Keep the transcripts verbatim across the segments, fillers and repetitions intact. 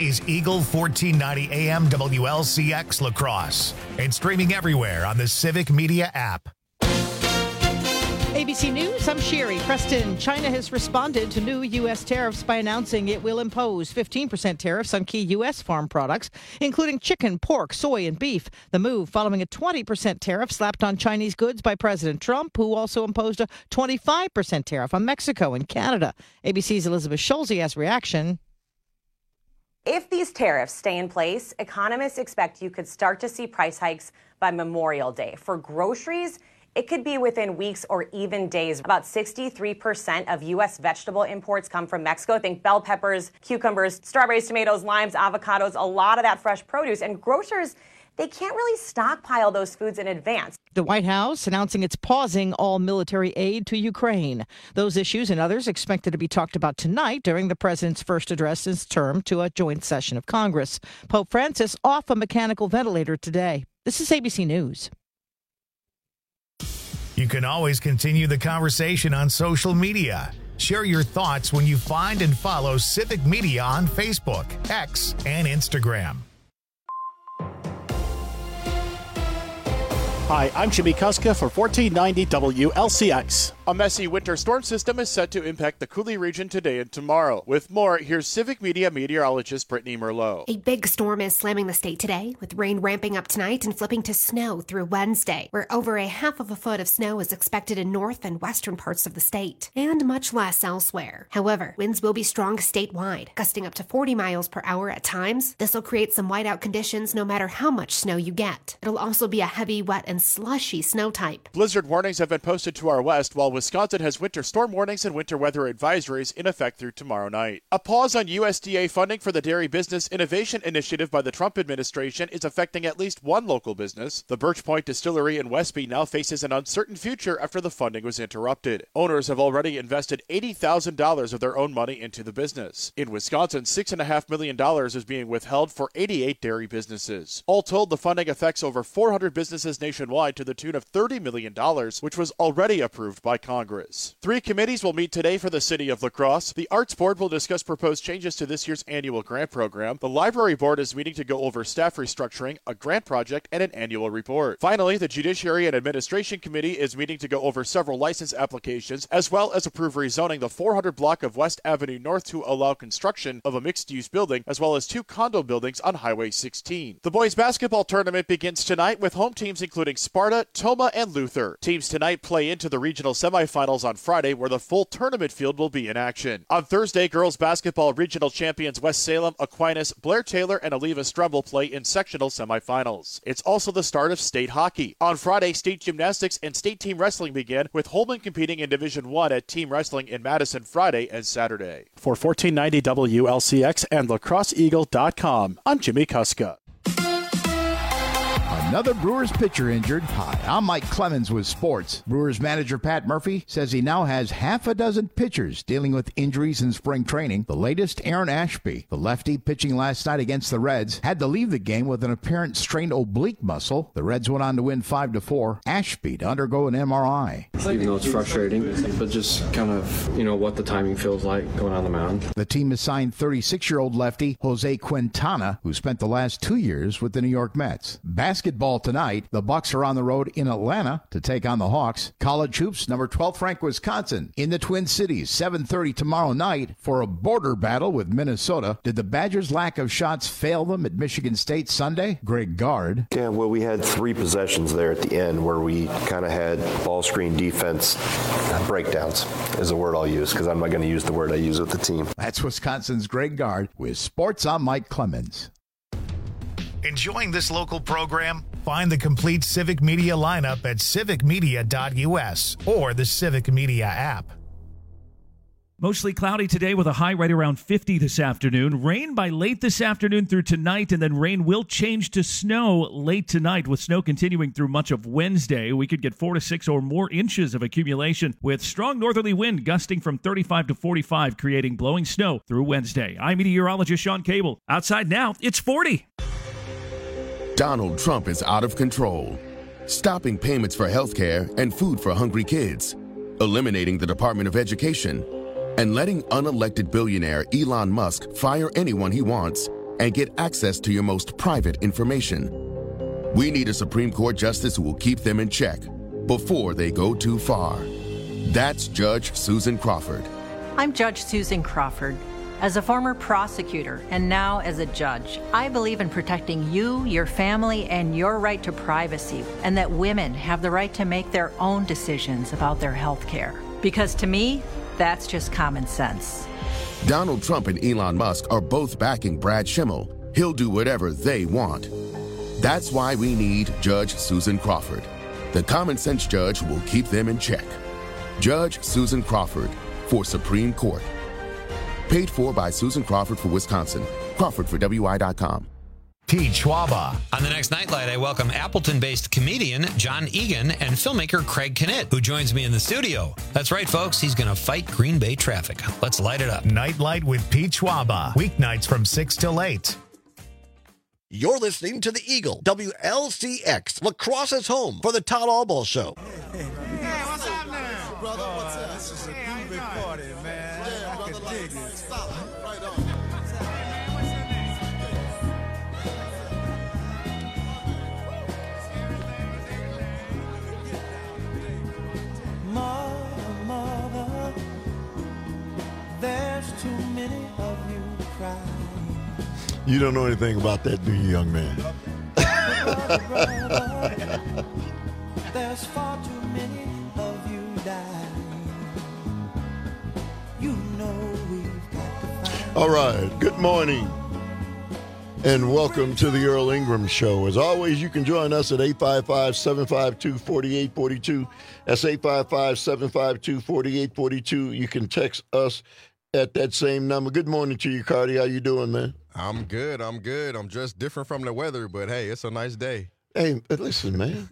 is Eagle fourteen ninety A M W L C X La Crosse and streaming everywhere on the Civic Media app. A B C News, I'm Sherry Preston. China has responded to new U S tariffs by announcing it will impose fifteen percent tariffs on key U S farm products, including chicken, pork, soy, and beef. The move following a twenty percent tariff slapped on Chinese goods by President Trump, who also imposed a twenty-five percent tariff on Mexico and Canada. A B C's Elizabeth Schulze has reaction. If these tariffs stay in place, economists expect you could start to see price hikes by Memorial Day. For groceries, it could be within weeks or even days. About sixty-three percent of U S vegetable imports come from Mexico. Think bell peppers, cucumbers, strawberries, tomatoes, limes, avocados, a lot of that fresh produce. And grocers, they can't really stockpile those foods in advance. The White House announcing it's pausing all military aid to Ukraine. Those issues and others expected to be talked about tonight during the president's first address this term to a joint session of Congress. Pope Francis off a mechanical ventilator today. This is A B C News. You can always continue the conversation on social media. Share your thoughts when you find and follow Civic Media on Facebook, X, and Instagram. Hi, I'm Jimmy Kuska for fourteen ninety W L C X. A messy winter storm system is set to impact the Cooley region today and tomorrow. With more, here's Civic Media meteorologist Brittany Merlot. A big storm is slamming the state today, with rain ramping up tonight and flipping to snow through Wednesday, where over a half of a foot of snow is expected in north and western parts of the state, and much less elsewhere. However, winds will be strong statewide, gusting up to forty miles per hour at times. This will create some whiteout conditions no matter how much snow you get. It'll also be a heavy, wet, and slushy snow type. Blizzard warnings have been posted to our west, while Wisconsin has winter storm warnings and winter weather advisories in effect through tomorrow night. A pause on U S D A funding for the Dairy Business Innovation Initiative by the Trump administration is affecting at least one local business. The Birch Point Distillery in Westby now faces an uncertain future after the funding was interrupted. Owners have already invested eighty thousand dollars of their own money into the business. In Wisconsin, six point five million dollars is being withheld for eighty-eight dairy businesses. All told, the funding affects over four hundred businesses nationwide to the tune of thirty million dollars, which was already approved by Congress. Three committees will meet today for the city of La Crosse. The Arts Board will discuss proposed changes to this year's annual grant program. The Library Board is meeting to go over staff restructuring, a grant project, and an annual report. Finally, the Judiciary and Administration Committee is meeting to go over several license applications, as well as approve rezoning the four hundred block of West Avenue North to allow construction of a mixed-use building, as well as two condo buildings on Highway sixteen. The boys basketball tournament begins tonight with home teams including Sparta, Toma, and Luther. Teams tonight play into the regional semifinals on Friday, where the full tournament field will be in action. On Thursday, girls basketball regional champions West Salem, Aquinas, Blair Taylor, and Oliva Strumble play in sectional semifinals. It's also the start of state hockey. On Friday, state gymnastics and state team wrestling begin, with Holman competing in Division one at team wrestling in Madison Friday and Saturday. For fourteen ninety W L C X and La Crosse Eagle dot com, I'm Jimmy Kuska. Another Brewers pitcher injured. Hi, I'm Mike Clemens with sports. Brewers manager Pat Murphy says he now has half a dozen pitchers dealing with injuries in spring training. The latest, Aaron Ashby, the lefty pitching last night against the Reds, had to leave the game with an apparent strained oblique muscle. The Reds went on to win five to four. Ashby to undergo an M R I. Even though it's frustrating, but just kind of, you know, what the timing feels like going on the mound. The team has signed thirty-six-year-old lefty Jose Quintana, who spent the last two years with the New York Mets. Basketball tonight, the Bucks are on the road in Atlanta to take on the Hawks. College hoops, number twelve ranked Wisconsin in the Twin Cities, seven thirty tomorrow night for a border battle with Minnesota. Did the Badgers' lack of shots fail them at Michigan State Sunday? Greg Gard. Yeah, well, we had three possessions there at the end where we kind of had ball screen defense breakdowns is a word I'll use because I'm not going to use the word I use with the team. That's Wisconsin's Greg Gard with Sports. I'm Mike Clemens. Enjoying this local program? Find the complete Civic Media lineup at civic media dot U S or the Civic Media app. Mostly cloudy today with a high right around fifty this afternoon. Rain by late this afternoon through tonight, and then rain will change to snow late tonight, with snow continuing through much of Wednesday. We could get four to six or more inches of accumulation, with strong northerly wind gusting from thirty-five to forty-five, creating blowing snow through Wednesday. I'm meteorologist Sean Cable. Outside now, it's forty. Donald Trump is out of control, stopping payments for health care and food for hungry kids, eliminating the Department of Education, and letting unelected billionaire Elon Musk fire anyone he wants, and get access to your most private information. We need a Supreme Court justice who will keep them in check before they go too far. That's Judge Susan Crawford. I'm Judge Susan Crawford. As a former prosecutor and now as a judge, I believe in protecting you, your family, and your right to privacy, and that women have the right to make their own decisions about their health care. Because to me, that's just common sense. Donald Trump and Elon Musk are both backing Brad Schimmel. He'll do whatever they want. That's why we need Judge Susan Crawford, the common sense judge who will keep them in check. Judge Susan Crawford for Supreme Court. Paid for by Susan Crawford for Wisconsin. Crawford for W I dot com. Pete Schwaba. On the next Nightlight, I welcome Appleton-based comedian John Egan and filmmaker Craig Knitt, who joins me in the studio. That's right, folks. He's going to fight Green Bay traffic. Let's light it up. Nightlight with Pete Schwaba. Weeknights from six till eight. You're listening to the Eagle, W L C X, Lacrosse's home for the Todd Albaugh Show. Hey, what's up now? Brother, what's up? This is a groovy party, man. Yeah, I can dig it. Stop. Right on. Mother, mother, there's too many of you crying. You don't know anything about that, do you, young man? There's far too many of you dying. You know we've got to find. All right. Good morning. And welcome to the Earl Ingram Show. As always, you can join us at eight five five, seven five two, four eight four two. That's eight five five, seven five two, four eight four two. You can text us at that same number. Good morning to you, Cardi. How you doing, man? I'm good. I'm good. I'm just different from the weather, but hey, it's a nice day. Hey, but listen, man.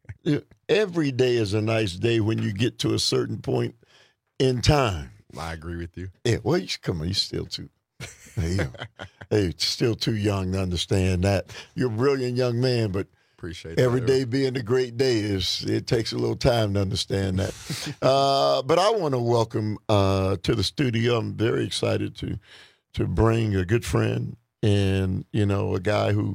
Every day is a nice day when you get to a certain point in time. I agree with you. Yeah, well, you, come on, you're still too, hey, hey, still too young to understand that. You're a brilliant young man, but appreciate every that, day being a great day is it takes a little time to understand that. uh, but I want to welcome uh, to the studio. I'm very excited to to bring a good friend and you know a guy who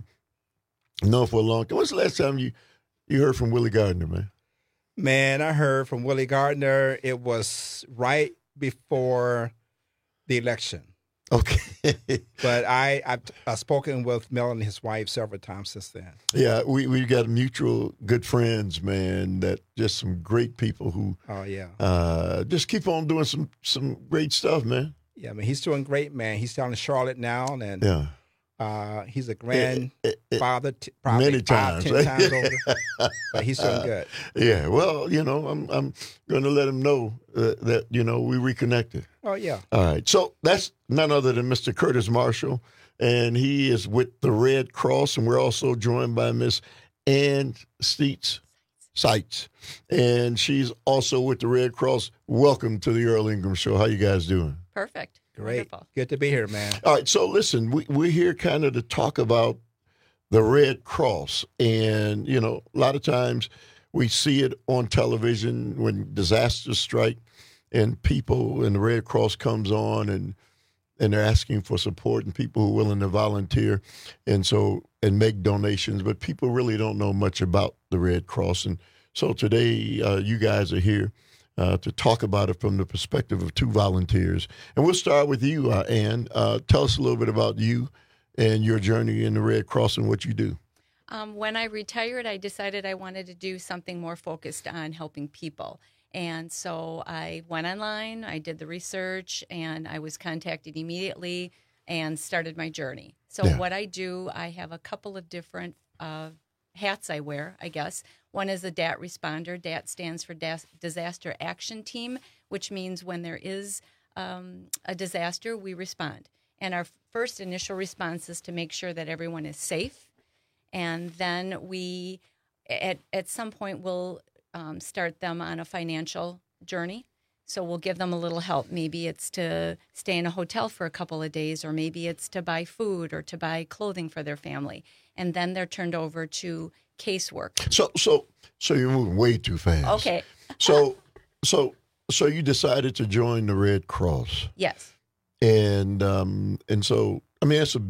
I know for a long time. When's the last time you you heard from Willie Gardner, man? Man, I heard from Willie Gardner. It was right before the election. Okay. But I, I've, I've spoken with Mel and his wife several times since then. Yeah, we, we've got mutual good friends, man, that just some great people who oh yeah, uh, just keep on doing some, some great stuff, man. Yeah, I mean, he's doing great, man. He's down in Charlotte now, and yeah. Uh, he's a grandfather, t- probably many times, five, ten times older, but he's doing good. Yeah, well, you know, I'm I'm going to let him know uh, that you know we reconnected. Oh yeah. All right, so that's none other than Mister Curtis Marshall, and he is with the Red Cross, and we're also joined by Miss Ann Steitz Sites, and she's also with the Red Cross. Welcome to the Earl Ingram Show. How you guys doing? Perfect. Great. Wonderful. Good to be here, man. All right. So listen, we, we're here kind of to talk about the Red Cross. And, you know, a lot of times we see it on television when disasters strike and people and the Red Cross comes on and and they're asking for support and people who are willing to volunteer and so and make donations. But people really don't know much about the Red Cross. And so today uh, you guys are here. Uh, to talk about it from the perspective of two volunteers. And we'll start with you, uh, Ann. Uh, tell us a little bit about you and your journey in the Red Cross and what you do. Um, when I retired, I decided I wanted to do something more focused on helping people. And so I went online, I did the research, and I was contacted immediately and started my journey. So yeah. What I do, I have a couple of different uh, hats I wear, I guess. One is a D A T responder. D A T stands for Disaster Action Team, which means when there is um, a disaster, we respond. And our first initial response is to make sure that everyone is safe. And then we, at, at some point, we'll um, start them on a financial journey. So we'll give them a little help. Maybe it's to stay in a hotel for a couple of days, or maybe it's to buy food or to buy clothing for their family. And then they're turned over to casework. So, so, so you're moving way too fast. Okay. so, so, so you decided to join the Red Cross. Yes. And um, and so, I mean, that's a big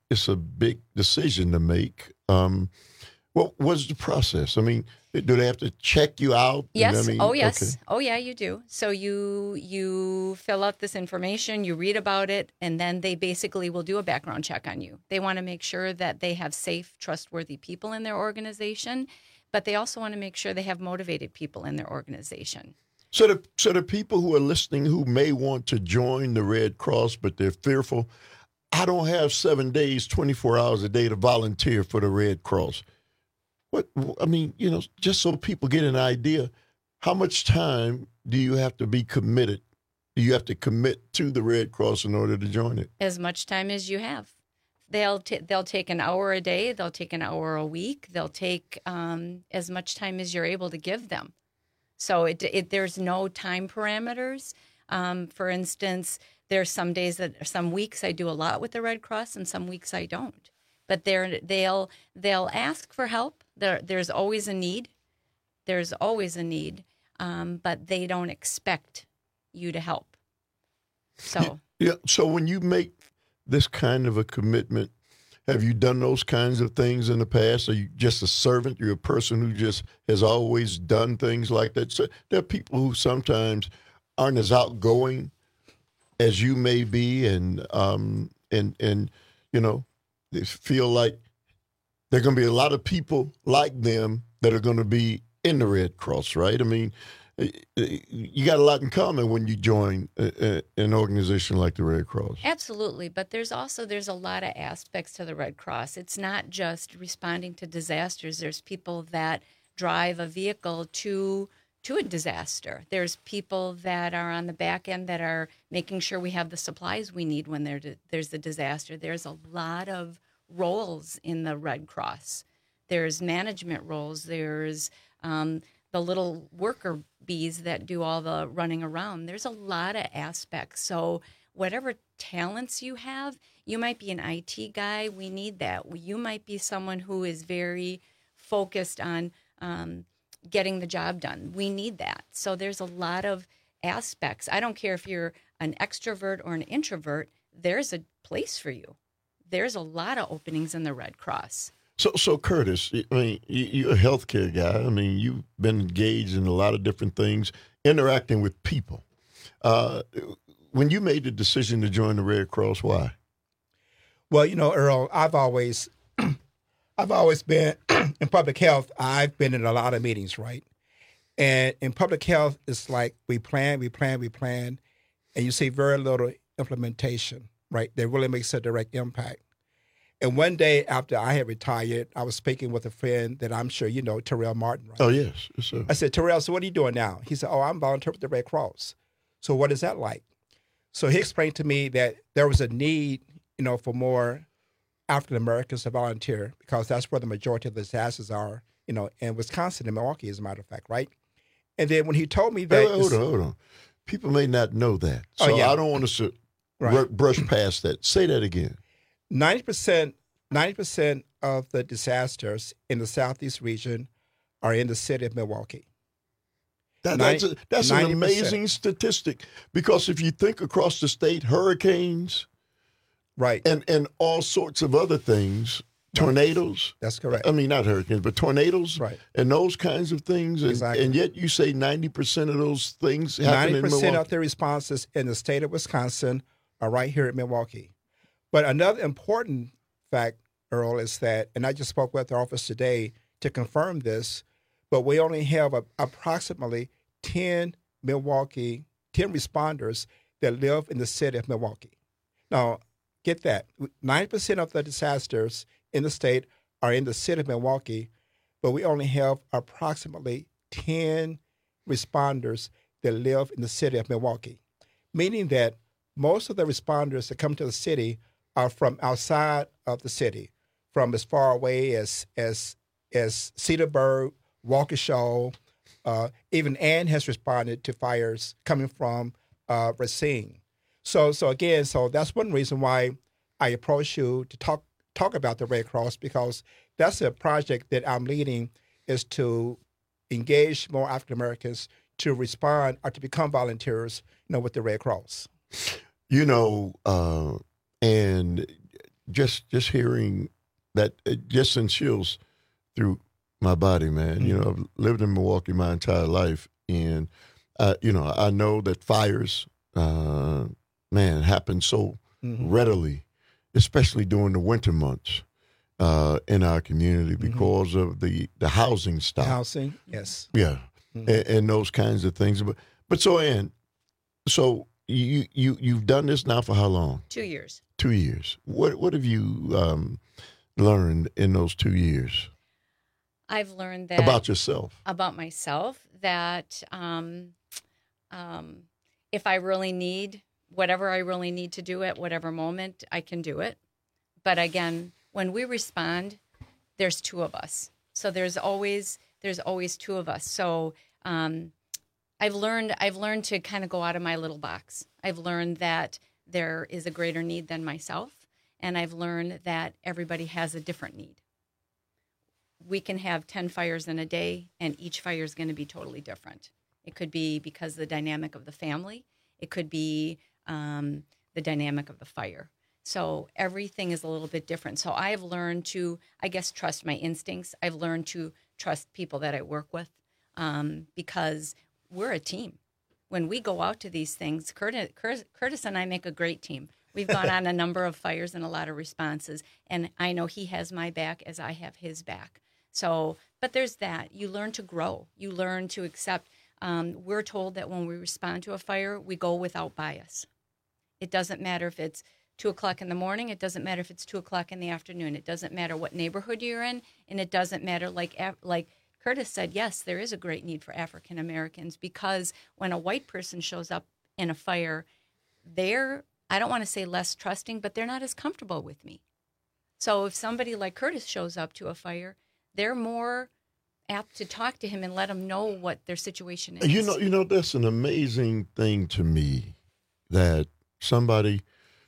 it's a big decision to make. Um, what was the process? I mean, do they have to check you out? Yes. I mean, oh, yes. okay. Oh, yeah, you do. So you you fill out this information, you read about it, and then they basically will do a background check on you. They want to make sure that they have safe, trustworthy people in their organization, but they also want to make sure they have motivated people in their organization. So the so the people who are listening who may want to join the Red Cross, but they're fearful, I don't have seven days, twenty-four hours a day to volunteer for the Red Cross. What I mean, you know, just so people get an idea, how much time do you have to be committed? Do you have to commit to the Red Cross in order to join it? As much time as you have. They'll t- they'll take an hour a day. They'll take an hour a week. They'll take um, as much time as you're able to give them. So it, it there's no time parameters. Um, for instance, there's some days that some weeks I do a lot with the Red Cross, and some weeks I don't. But they're they'll they'll ask for help. There there's always a need. There's always a need, um, but they don't expect you to help. So yeah. So when you make this kind of a commitment, have you done those kinds of things in the past? Are you just a servant? You're a person who just has always done things like that. So there are people who sometimes aren't as outgoing as you may be, and um, and and you know, they feel like there are going to be a lot of people like them that are going to be in the Red Cross, right? I mean, you got a lot in common when you join a, a, an organization like the Red Cross. Absolutely, but there's also there's a lot of aspects to the Red Cross. It's not just responding to disasters. There's people that drive a vehicle to to a disaster. There's people that are on the back end that are making sure we have the supplies we need when there, there's a disaster. There's a lot of roles in the Red Cross. There's management roles. There's um, the little worker bees that do all the running around. There's a lot of aspects. So whatever talents you have, you might be an I T guy. We need that. You might be someone who is very focused on um, getting the job done. We need that. So there's a lot of aspects. I don't care if you're an extrovert or an introvert, there's a place for you. There's a lot of openings in the Red Cross. So, so Curtis, I mean, you're a healthcare guy. I mean, you've been engaged in a lot of different things, interacting with people. Uh, when you made the decision to join the Red Cross, why? Well, you know, Earl, I've always, I've always been in public health. I've been in a lot of meetings, right? And in public health, it's like we plan, we plan, we plan, and you see very little implementation, right? That really makes a direct impact. And one day after I had retired, I was speaking with a friend that I'm sure you know, Terrell Martin, right? Oh, yes. yes sir. I said, Terrell, so what are you doing now? He said, oh, I'm volunteering with the Red Cross. So what is that like? So he explained to me that there was a need, you know, for more African Americans to volunteer because that's where the majority of the disasters are, you know, in Wisconsin and Milwaukee, as a matter of fact, right? And then when he told me that... Wait, wait, hold on, hold on. People may not know that. So oh, yeah. I don't want us to right. brush past that. Say that again. ninety percent, ninety percent of the disasters in the Southeast region are in the city of Milwaukee. That, that's a, that's an amazing statistic because if you think across the state, hurricanes, right, and, and all sorts of other things, tornadoes. That's correct. I mean, not hurricanes, but tornadoes, right, and those kinds of things. And, exactly. and yet you say ninety percent of those things happen ninety percent in Milwaukee. of the responses in the state of Wisconsin are right here in Milwaukee. But another important fact, Earl, is that, and I just spoke with the office today to confirm this, but we only have a, approximately ten Milwaukee, ten responders that live in the city of Milwaukee. Now, get that. ninety percent of the disasters in the state are in the city of Milwaukee, but we only have approximately ten responders that live in the city of Milwaukee, meaning that most of the responders that come to the city are from outside of the city, from as far away as as as Cedarburg, Waukesha. Uh, even Ann has responded to fires coming from uh, Racine. So, so again, so that's one reason why I approached you to talk talk about the Red Cross, because that's a project that I'm leading, is to engage more African Americans to respond or to become volunteers, you know, with the Red Cross. You know, uh, and just just hearing that, it just sends chills through my body, man. Mm-hmm. You know, I've lived in Milwaukee my entire life, and uh, you know, I know that fires, uh, man, happen so mm-hmm. readily, especially during the winter months uh, in our community because mm-hmm. of the the housing stock. Housing, yes, yeah, mm-hmm. and, and those kinds of things. But but so Ann, so you you you've done this now for how long? Two years. Two years. What what have you um, learned in those two years? I've learned that about yourself. About myself, that um, um, if I really need whatever I really need to do at whatever moment, I can do it. But again, when we respond, there's two of us. So there's always there's always two of us. So um, I've learned I've learned to kind of go out of my little box. I've learned that there is a greater need than myself, and I've learned that everybody has a different need. We can have ten fires in a day, and each fire is going to be totally different. It could be because of the dynamic of the family. It could be um, the dynamic of the fire. So everything is a little bit different. So I've learned to, I guess, trust my instincts. I've learned to trust people that I work with um, because we're a team. When we go out to these things, Curtis, Curtis and I make a great team. We've gone on a number of fires and a lot of responses, and I know he has my back as I have his back. So, but there's that. You learn to grow. You learn to accept. Um, we're told that when we respond to a fire, we go without bias. It doesn't matter if it's two o'clock in the morning. It doesn't matter if it's two o'clock in the afternoon. It doesn't matter what neighborhood you're in, and it doesn't matter, like like Curtis said, yes, there is a great need for African Americans because when a white person shows up in a fire, they're, I don't want to say less trusting, but they're not as comfortable with me. So if somebody like Curtis shows up to a fire, they're more apt to talk to him and let him know what their situation is. You know, you know, that's an amazing thing to me that somebody,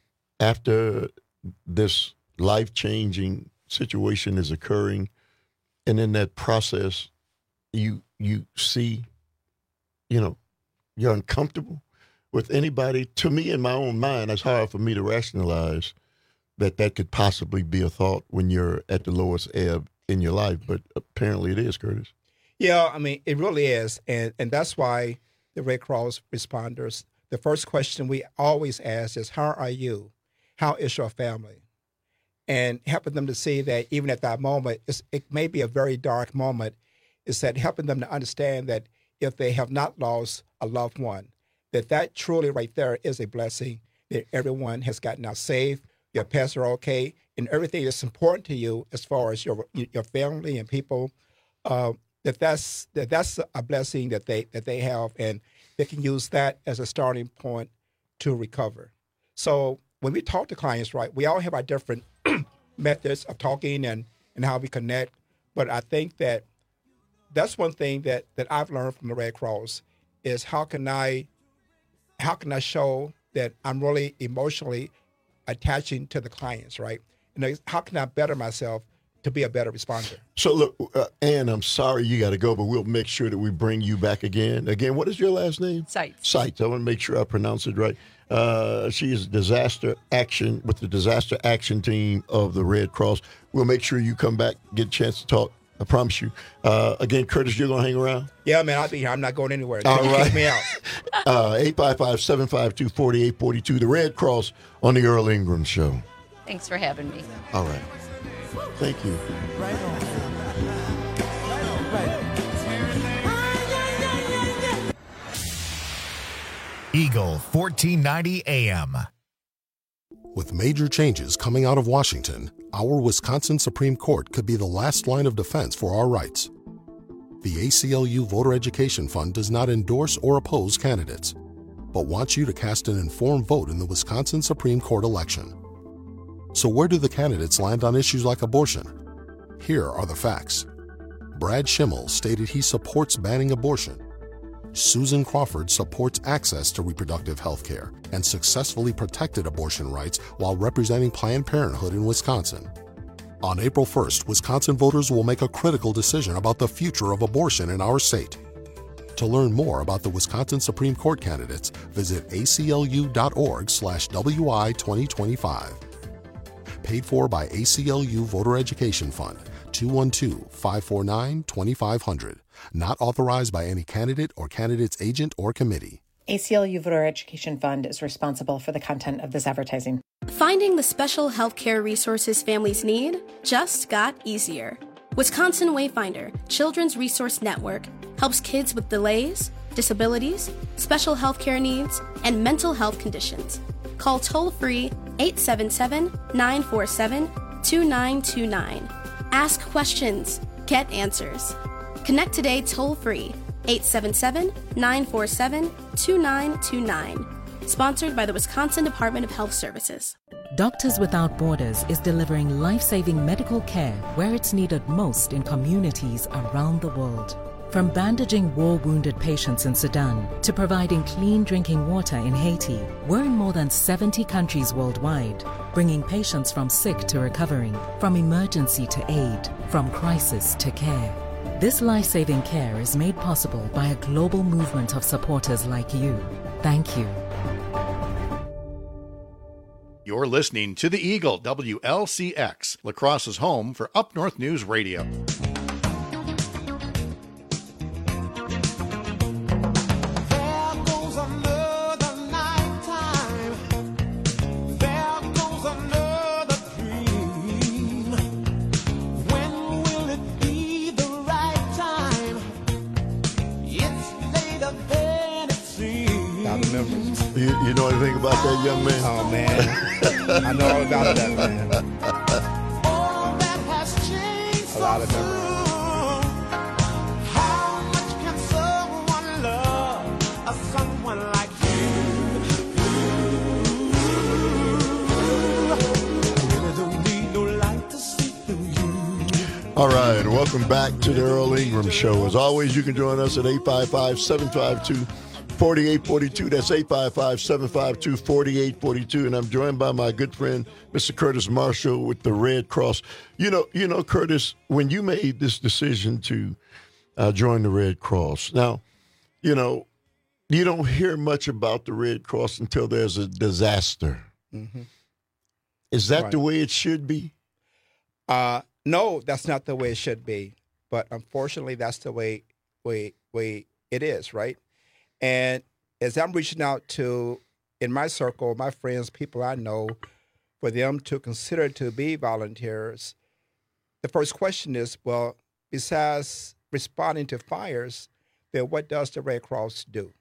after this life-changing situation is occurring, and in that process, you you see, you know, you're uncomfortable with anybody. To me, in my own mind, it's hard for me to rationalize that that could possibly be a thought when you're at the lowest ebb in your life, but apparently it is, Curtis. Yeah, I mean, it really is. And and that's why the Red Cross responders, the first question we always ask is, how are you? How is your family? And helping them to see that even at that moment, it's, it may be a very dark moment, is that helping them to understand that if they have not lost a loved one, that that truly right there is a blessing, that everyone has gotten out safe, your pets are okay, and everything that's important to you as far as your your family and people, uh, that that's that that's a blessing that they that they have, and they can use that as a starting point to recover. So when we talk to clients, right, we all have our different methods of talking and, and how we connect, but I think that that's one thing that, that I've learned from the Red Cross is how can I how can I show that I'm really emotionally attaching to the clients, right? And how can I better myself to be a better responder? So look, uh, Ann, I'm sorry you got to go, but we'll make sure that we bring you back again. Again, what is your last name? Seitz. Seitz. I want to make sure I pronounce it right. Uh, she is disaster action with the disaster action team of the Red Cross. We'll make sure you come back, get a chance to talk. I promise you. Uh, again, Curtis, you're going to hang around? Yeah, man, I'll be here. I'm not going anywhere. All you right. Kick me out. uh, eight five five, seven five two, four eight four two, the Red Cross on the Earl Ingram Show. Thanks for having me. All right. Thank you. Right on. Right on. Right on. Eagle fourteen ninety A M. With major changes coming out of Washington, our Wisconsin Supreme Court could be the last line of defense for our rights. The A C L U Voter Education Fund does not endorse or oppose candidates, but wants you to cast an informed vote in the Wisconsin Supreme Court election. So where do the candidates land on issues like abortion? Here are the facts. Brad Schimmel stated he supports banning abortion. Susan Crawford supports access to reproductive health care and successfully protected abortion rights while representing Planned Parenthood in Wisconsin. On April first, Wisconsin voters will make a critical decision about the future of abortion in our state. To learn more about the Wisconsin Supreme Court candidates, visit A C L U dot org slash W I twenty twenty-five. Paid for by A C L U Voter Education Fund, two one two, five four nine, two five zero zero. Not authorized by any candidate or candidate's agent or committee. A C L U Voter Education Fund is responsible for the content of this advertising. Finding the special healthcare resources families need just got easier. Wisconsin Wayfinder Children's Resource Network helps kids with delays, disabilities, special healthcare needs, and mental health conditions. Call toll-free eight seven seven, nine four seven, two nine two nine. Ask questions. Get answers. Connect today toll-free eight seven seven, nine four seven, two nine two nine. Sponsored by the Wisconsin Department of Health Services. Doctors Without Borders is delivering life-saving medical care where it's needed most in communities around the world. From bandaging war-wounded patients in Sudan to providing clean drinking water in Haiti, we're in more than seventy countries worldwide, bringing patients from sick to recovering, from emergency to aid, from crisis to care. This life-saving care is made possible by a global movement of supporters like you. Thank you. You're listening to the Eagle, W L C X, La Crosse's home for Up North News Radio. You, you know anything about that, young man? Oh, man. I know all about that, man. A lot of memories. How much can someone love a someone like you? I really don't need no light to see through you. All right, welcome back to the Earl Ingram Show. As always, you can join us at eight five five, seven five two, four eight four two. That's eight five five, seven five two, four eight four two. And I'm joined by my good friend, Mister Curtis Marshall with the Red Cross. You know, you know, Curtis, when you made this decision to uh, join the Red Cross, now, you know, you don't hear much about the Red Cross until there's a disaster. Mm-hmm. Is that Right. the way it should be? Uh, no, that's not the way it should be. But unfortunately, that's the way way way it is, right? And as I'm reaching out to, in my circle, my friends, people I know, for them to consider to be volunteers, the first question is, well, besides responding to fires, then what does the Red Cross do?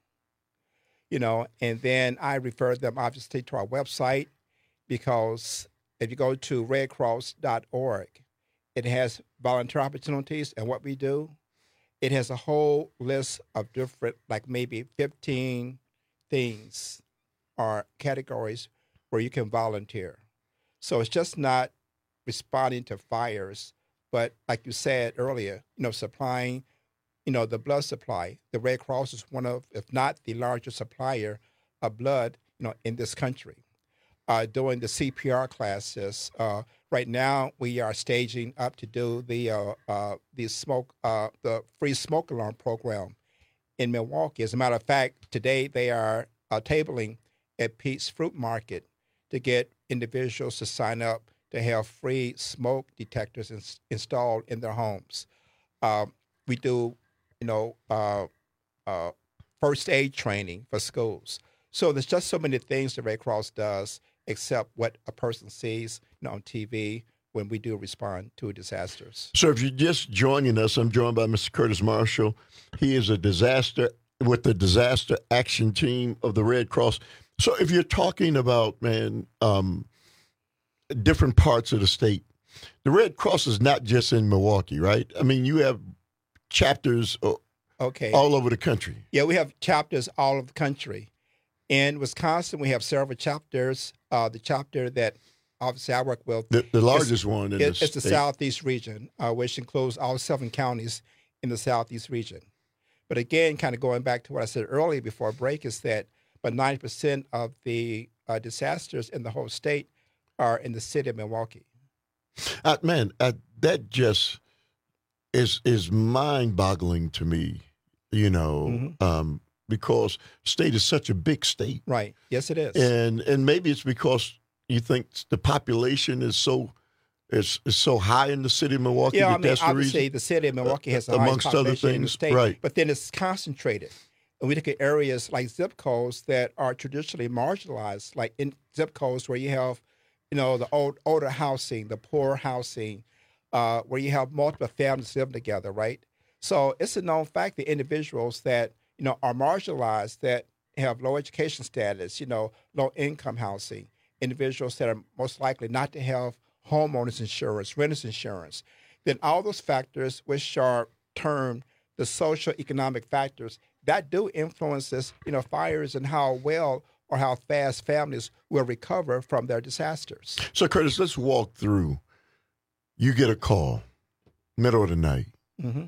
You know, and then I refer them obviously to our website, because if you go to red cross dot org, it has volunteer opportunities and what we do. It has a whole list of different, like maybe fifteen things or categories where you can volunteer. So it's just not responding to fires, but like you said earlier, you know, supplying, you know, the blood supply. The Red Cross is one of, if not the largest supplier of blood, you know, in this country. Uh, doing the C P R classes. Uh, right now, we are staging up to do the uh, uh, the smoke uh, the free smoke alarm program in Milwaukee. As a matter of fact, today they are uh, tabling at Pete's Fruit Market to get individuals to sign up to have free smoke detectors ins- installed in their homes. Uh, we do, you know, uh, uh, first aid training for schools. So there's just so many things the Red Cross does, except what a person sees, you know, on T V when we do respond to disasters. So if you're just joining us, I'm joined by Mister Curtis Marshall. He is a disaster with the disaster action team of the Red Cross. So if you're talking about, man, um, different parts of the state, the Red Cross is not just in Milwaukee, right? I mean, you have chapters okay. all over the country. Yeah, we have chapters all over the country. In Wisconsin, we have several chapters. Uh, the chapter that obviously I work with, the, the largest is, one in it, the it's the state. Southeast region, uh, which includes all seven counties in the Southeast region. But again, kind of going back to what I said earlier before break, is that about ninety percent of the uh, disasters in the whole state are in the city of Milwaukee. Uh, man, uh, that just is is mind-boggling to me. You know. Mm-hmm. Um, because state is such a big state. Right. Yes, it is. And and maybe it's because you think the population is so is, is so high in the city of Milwaukee? Yeah, that I mean, that's the obviously reason? the city of Milwaukee has the Uh, highest amongst other population in the things, state, right. but then it's concentrated. And we look at areas like zip codes that are traditionally marginalized, like in zip codes where you have, you know, the old older housing, the poor housing, uh, where you have multiple families living together, right? So it's a known fact that individuals that, you know, are marginalized, that have low education status, you know, low income housing, individuals that are most likely not to have homeowners insurance, renters insurance, then all those factors, which are termed the social economic factors, that do influence this, you know, fires and how well or how fast families will recover from their disasters. So, Curtis, let's walk through. You get a call, middle of the night. Mm-hmm.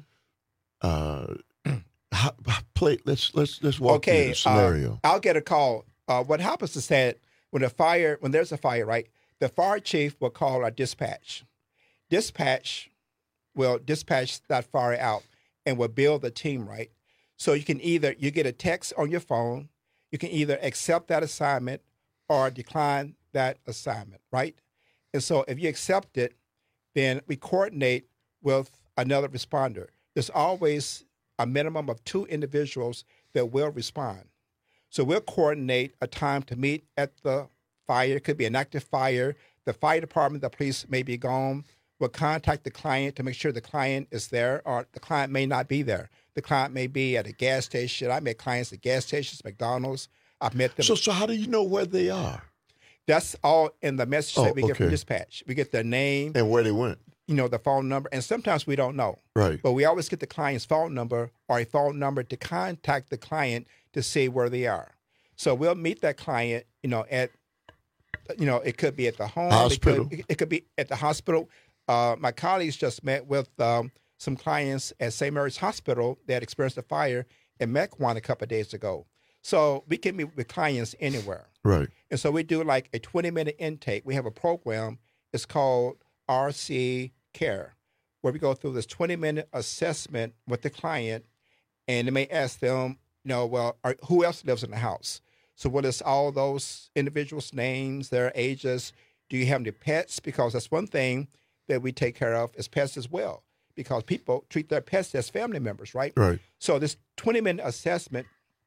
Uh, how, play. Let's let's let's walk okay, through the scenario. Uh, I'll get a call. Uh, what happens is that when a fire, when there's a fire, right, the fire chief will call our dispatch. Dispatch will dispatch that fire out and will build the team, right? So you can either you get a text on your phone, you can either accept that assignment or decline that assignment, right? And so if you accept it, then we coordinate with another responder. There's always a minimum of two individuals that will respond. So we'll coordinate a time to meet at the fire. It could be an active fire. The fire department, the police may be gone. We'll contact the client to make sure the client is there, or the client may not be there. The client may be at a gas station. I met clients at gas stations, McDonald's. I've met them. So, so how do you know where they are? That's all in the message Oh, that we get from okay. dispatch. We get their name and where they went. You know, the phone number, and sometimes we don't know. Right. But we always get the client's phone number or a phone number to contact the client to see where they are. So we'll meet that client, you know, at, you know, it could be at the home. Hospital. It could, it could be at the hospital. Uh, my colleagues just met with um, some clients at Saint Mary's Hospital that experienced a fire in Mequon a couple of days ago. So we can meet with clients anywhere. Right. And so we do like a twenty-minute intake. We have a program. It's called R C Care, where we go through this twenty-minute assessment with the client, and it may ask them, you know, well, are, who else lives in the house? So what is all those individuals' names, their ages? Do you have any pets? Because that's one thing that we take care of is pets as well, because people treat their pets as family members, right? Right. So this twenty-minute assessment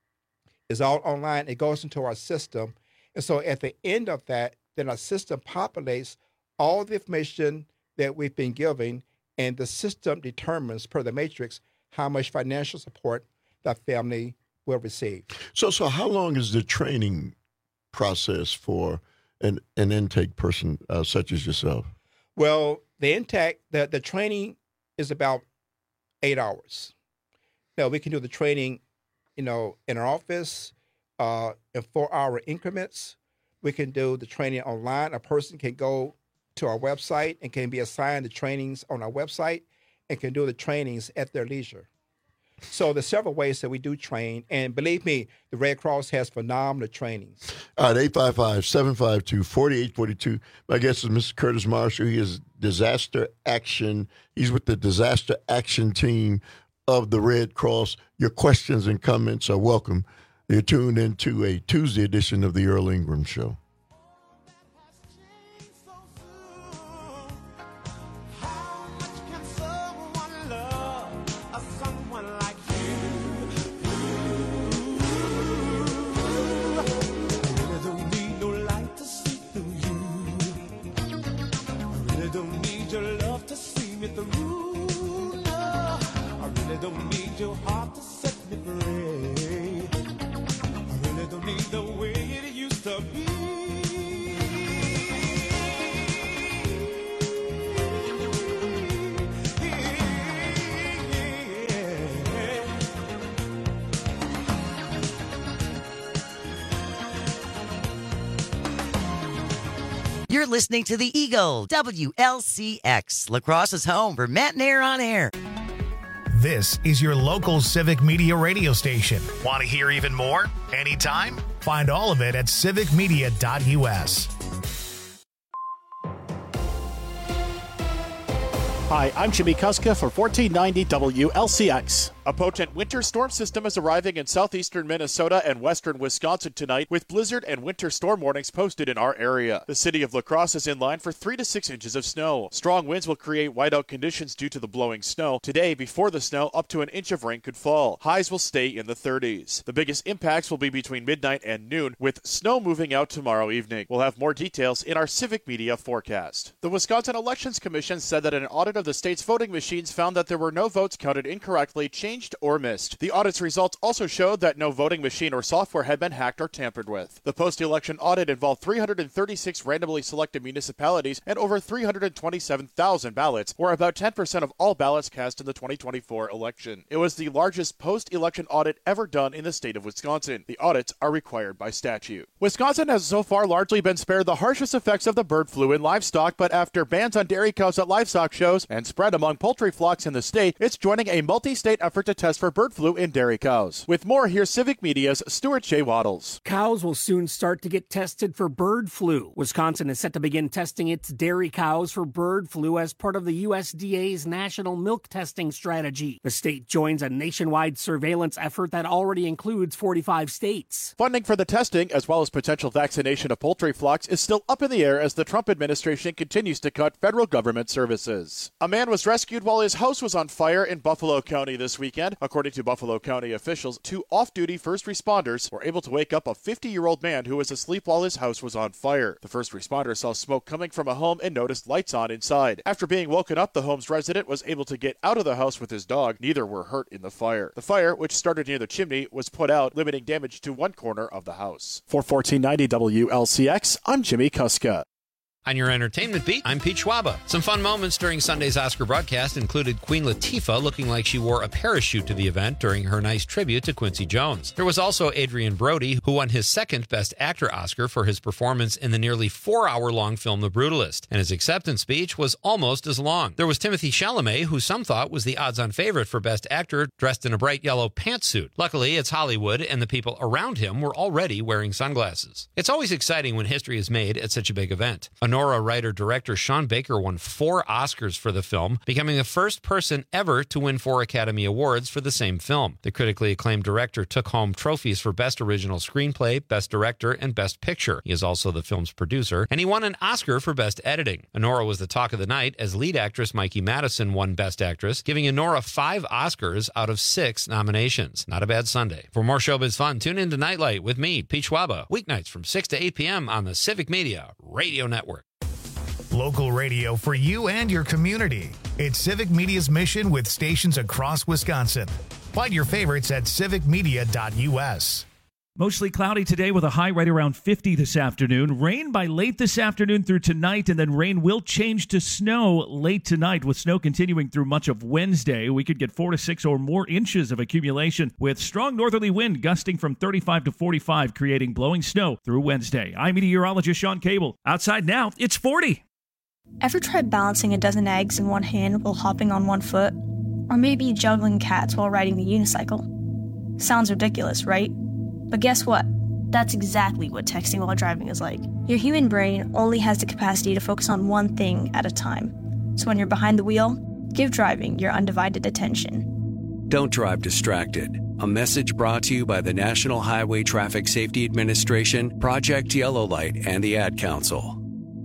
is all online. It goes into our system. And so at the end of that, then our system populates all the information that we've been giving, and the system determines, per the matrix, how much financial support that family will receive. So, so how long is the training process for an, an intake person uh, such as yourself? Well, the intake, the, the training is about eight hours. Now, we can do the training, you know, in our office uh, in four-hour increments. We can do the training online. A person can go to our website and can be assigned the trainings on our website and can do the trainings at their leisure. So there's several ways that we do train. And believe me, the Red Cross has phenomenal trainings. All right, eight five five, seven five two, four eight four two. My guest is Mister Curtis Marshall. He is disaster action. He's with the disaster action team of the Red Cross. Your questions and comments are welcome. You're tuned into a Tuesday edition of the Earl Ingram Show. You're listening to The Eagle, W L C X, La Crosse's home for Matt and Air on Air. This is your local Civic Media radio station. Want to hear even more? Anytime? Find all of it at civic media dot U S. Hi, I'm Jimmy Kuska for fourteen ninety W L C X. A potent winter storm system is arriving in southeastern Minnesota and western Wisconsin tonight, with blizzard and winter storm warnings posted in our area. The city of La Crosse is in line for three to six inches of snow. Strong winds will create whiteout conditions due to the blowing snow. Today, before the snow, up to an inch of rain could fall. Highs will stay in the thirties. The biggest impacts will be between midnight and noon, with snow moving out tomorrow evening. We'll have more details in our Civic Media forecast. The Wisconsin Elections Commission said that an audit of the state's voting machines found that there were no votes counted incorrectly, changed, or missed. The audit's results also showed that no voting machine or software had been hacked or tampered with. The post-election audit involved three hundred thirty-six randomly selected municipalities and over three hundred twenty-seven thousand ballots, or about ten percent of all ballots cast in the twenty twenty-four election. It was the largest post-election audit ever done in the state of Wisconsin. The audits are required by statute. Wisconsin has so far largely been spared the harshest effects of the bird flu in livestock, but after bans on dairy cows at livestock shows and spread among poultry flocks in the state, it's joining a multi-state effort to test for bird flu in dairy cows. With more, here's Civic Media's Stuart J. Waddles. Cows will soon start to get tested for bird flu. Wisconsin is set to begin testing its dairy cows for bird flu as part of the U S D A's national milk testing strategy. The state joins a nationwide surveillance effort that already includes forty-five states. Funding for the testing, as well as potential vaccination of poultry flocks, is still up in the air as the Trump administration continues to cut federal government services. A man was rescued while his house was on fire in Buffalo County this weekend. According to Buffalo County officials, two off-duty first responders were able to wake up a fifty-year-old man who was asleep while his house was on fire. The first responder saw smoke coming from a home and noticed lights on inside. After being woken up, the home's resident was able to get out of the house with his dog. Neither were hurt in the fire. The fire, which started near the chimney, was put out, limiting damage to one corner of the house. For fourteen ninety W L C X, I'm Jimmy Kuska. On your entertainment beat, I'm Pete Schwaba. Some fun moments during Sunday's Oscar broadcast included Queen Latifah looking like she wore a parachute to the event during her nice tribute to Quincy Jones. There was also Adrian Brody, who won his second Best Actor Oscar for his performance in the nearly four-hour-long film The Brutalist, and his acceptance speech was almost as long. There was Timothée Chalamet, who some thought was the odds-on favorite for Best Actor, dressed in a bright yellow pantsuit. Luckily, it's Hollywood, and the people around him were already wearing sunglasses. It's always exciting when history is made at such a big event. Honora writer-director Sean Baker won four Oscars for the film, becoming the first person ever to win four Academy Awards for the same film. The critically acclaimed director took home trophies for Best Original Screenplay, Best Director, and Best Picture. He is also the film's producer, and he won an Oscar for Best Editing. Honora was the talk of the night as lead actress Mikey Madison won Best Actress, giving Honora five Oscars out of six nominations. Not a bad Sunday. For more showbiz fun, tune in to Nightlight with me, Pete Schwaba, weeknights from six to eight p.m. on the Civic Media Radio Network. Local radio for you and your community. It's Civic Media's mission with stations across Wisconsin. Find your favorites at civic media dot u s. Mostly cloudy today with a high right around fifty this afternoon. Rain by late this afternoon through tonight, and then rain will change to snow late tonight, with snow continuing through much of Wednesday. We could get four to six or more inches of accumulation, with strong northerly wind gusting from thirty-five to forty-five, creating blowing snow through Wednesday. I'm meteorologist Sean Cable. Outside now, it's forty. Ever tried balancing a dozen eggs in one hand while hopping on one foot? Or maybe juggling cats while riding the unicycle? Sounds ridiculous, right? But guess what? That's exactly what texting while driving is like. Your human brain only has the capacity to focus on one thing at a time. So when you're behind the wheel, give driving your undivided attention. Don't drive distracted. A message brought to you by the National Highway Traffic Safety Administration, Project Yellow Light, and the Ad Council.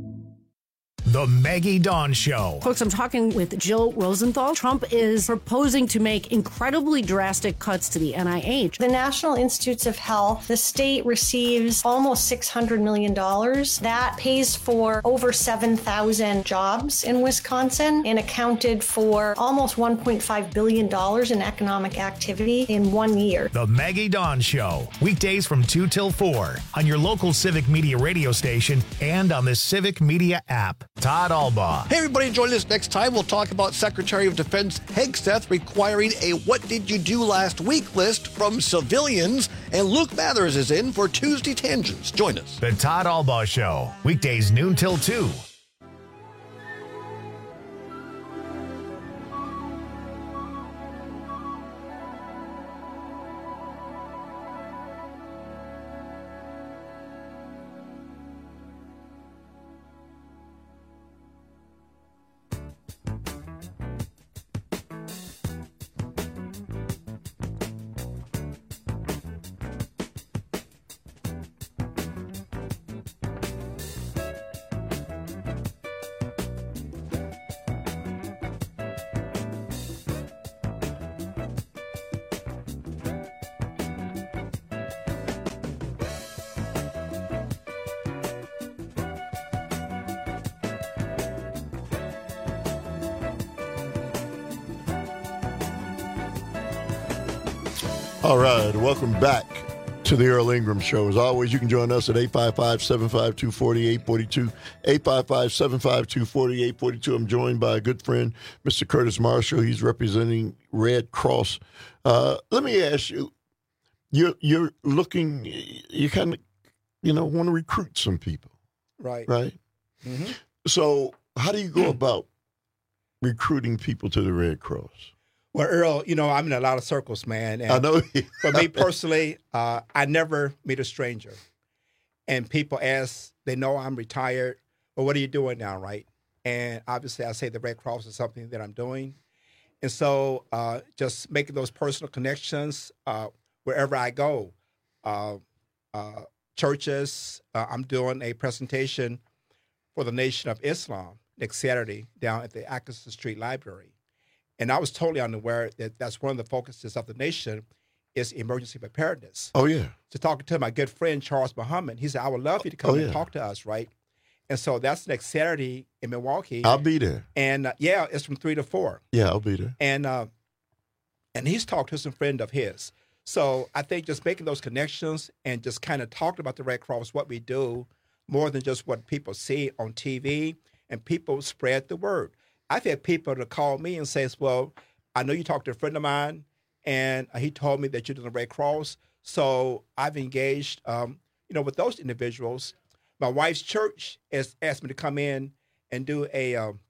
The Maggie Dawn Show. Folks, I'm talking with Jill Rosenthal. Trump is proposing to make incredibly drastic cuts to the N I H. The National Institutes of Health, the state receives almost six hundred million dollars. That pays for over seven thousand jobs in Wisconsin and accounted for almost one point five billion dollars in economic activity in one year. The Maggie Dawn Show. Weekdays from two till four on your local Civic Media radio station and on the Civic Media app. Todd Albaugh. Hey, everybody, join us next time. We'll talk about Secretary of Defense Hegseth requiring a What Did You Do Last Week list from civilians. And Luke Mathers is in for Tuesday Tangents. Join us. The Todd Albaugh Show. Weekdays noon till two. All right, welcome back to the Earl Ingram Show. As always, you can join us at eight five five, seven five two, four eight four two, eight five five, seven five two, four eight four two. I'm joined by a good friend, Mister Curtis Marshall. He's representing Red Cross. Uh, let me ask you, you're, you're looking, you kind of, you know, want to recruit some people. Right. Right? Mm-hmm. So how do you go about recruiting people to the Red Cross? Well, Earl, you know, I'm in a lot of circles, man. And I know. For me personally, uh, I never meet a stranger. And people ask, they know I'm retired, well, what are you doing now, right? And obviously I say the Red Cross is something that I'm doing. And so uh, just making those personal connections uh, wherever I go. Uh, uh, churches, uh, I'm doing a presentation for the Nation of Islam next Saturday down at the Atkinson Street Library. And I was totally unaware that that's one of the focuses of the nation is emergency preparedness. Oh, yeah. So talking to my good friend, Charles Muhammad, he said, I would love you to come Oh, and yeah. talk to us, right? And so that's next Saturday in Milwaukee. I'll be there. And, uh, yeah, it's from three to four. Yeah, I'll be there. And uh, and he's talked to some friend of his. So I think just making those connections and just kind of talking about the Red Cross, what we do, more than just what people see on T V, and people spread the word. I've had people to call me and say, well, I know you talked to a friend of mine, and he told me that you're doing the Red Cross. So I've engaged, um, you know, with those individuals. My wife's church has asked me to come in and do a, um,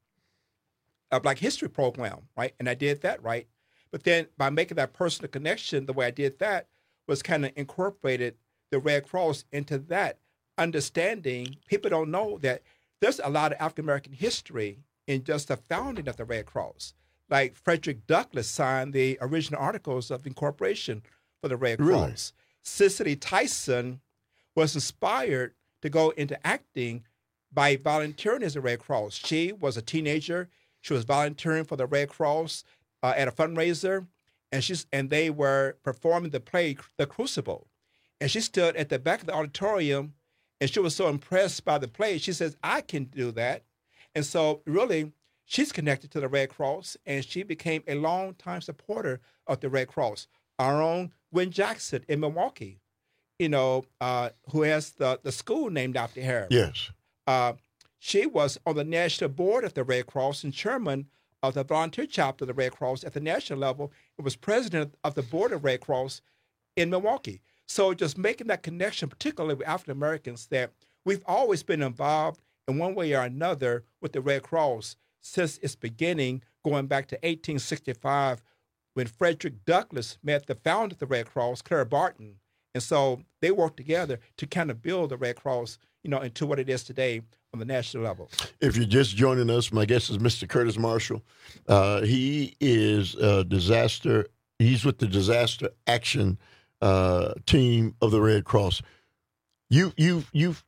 a Black History program, right? And I did that, right? But then by making that personal connection, the way I did that was kind of incorporated the Red Cross into that understanding. People don't know that there's a lot of African-American history in just the founding of the Red Cross. Like Frederick Douglass signed the original Articles of Incorporation for the Red Really? Cross. Cicely Tyson was inspired to go into acting by volunteering as a Red Cross. She was a teenager. She was volunteering for the Red Cross uh, at a fundraiser, and she's and they were performing the play The Crucible. And she stood at the back of the auditorium, and she was so impressed by the play. She says, I can do that. And so really, she's connected to the Red Cross, and she became a longtime supporter of the Red Cross. Our own Gwen Jackson in Milwaukee, you know, uh, who has the, the school named after her. Yes. Uh, she was on the national board of the Red Cross and chairman of the volunteer chapter of the Red Cross at the national level, and was president of the board of Red Cross in Milwaukee. So just making that connection, particularly with African Americans, that we've always been involved in one way or another with the Red Cross since its beginning, going back to eighteen sixty-five, when Frederick Douglass met the founder of the Red Cross, Clara Barton. And so they worked together to kind of build the Red Cross, you know, into what it is today on the national level. If you're just joining us, my guest is Mister Curtis Marshall. Uh, he is a disaster. He's with the disaster action uh, team of the Red Cross. You, you, you've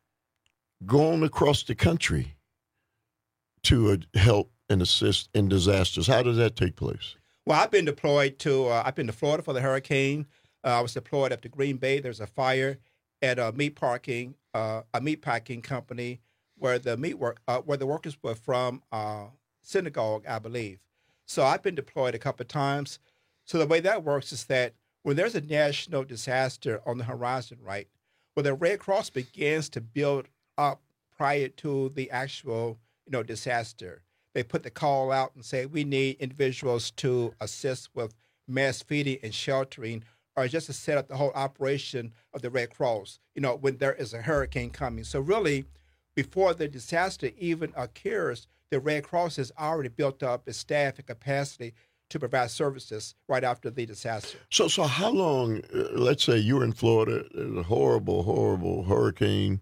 gone across the country to uh, help and assist in disasters. How does that take place? Well, I've been deployed to, uh, I've been to Florida for the hurricane. Uh, I was deployed up to Green Bay. There's a fire at a meat parking, uh, a meat packing company where the meat work, uh, where the workers were from uh, synagogue, I believe. So I've been deployed a couple of times. So the way that works is that when there's a national disaster on the horizon, right, where the Red Cross begins to build up prior to the actual, you know, disaster, they put the call out and say, we need individuals to assist with mass feeding and sheltering, or just to set up the whole operation of the Red Cross, you know, when there is a hurricane coming. So really, before the disaster even occurs, the Red Cross has already built up its staff and capacity to provide services right after the disaster. So, so how long? Uh, let's say you were in Florida, a horrible, horrible hurricane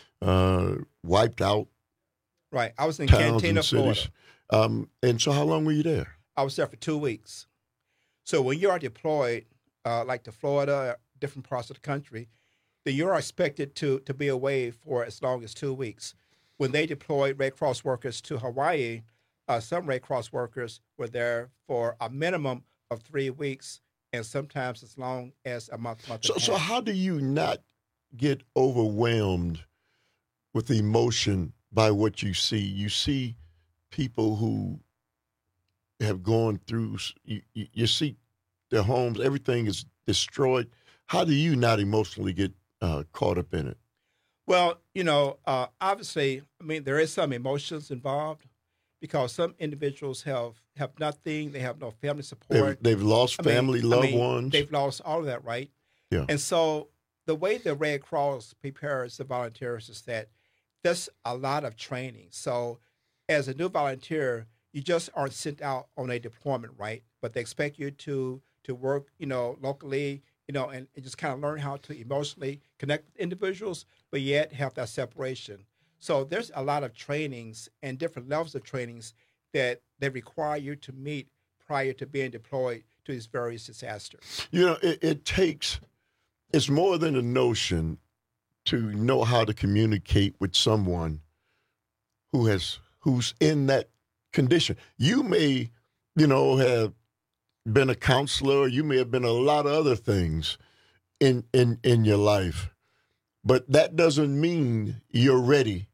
uh, wiped out. Right, I was in towns Cantina, and Florida. cities. Um, and so, how long were you there? I was there for two weeks. So when you are deployed, uh, like to Florida, different parts of the country, then you are expected to to be away for as long as two weeks. When they deployed Red Cross workers to Hawaii, uh, some Red Cross workers were there for a minimum of three weeks, and sometimes as long as a month, month So, and a so half. how do you not get overwhelmed with emotion by what you see? You see people who have gone through. You, you, you see their homes, everything is destroyed. How do you not emotionally get uh, caught up in it? Well, you know, uh, obviously, I mean, there is some emotions involved because some individuals have, have nothing. They have no family support. They've, they've lost I mean, family, loved I mean, ones. They've lost all of that, right? Yeah. And so the way the Red Cross prepares the volunteers is that there's a lot of training. So as a new volunteer, you just aren't sent out on a deployment, right? But they expect you to to work, you know, locally, you know, and, and just kind of learn how to emotionally connect with individuals, but yet have that separation. So there's a lot of trainings and different levels of trainings that they require you to meet prior to being deployed to these various disasters. You know, it, it takes, it's more than a notion to know how to communicate with someone who has, who's in that condition. You may, you know, have been a counselor, you may have been a lot of other things in, in, in your life, but that doesn't mean you're ready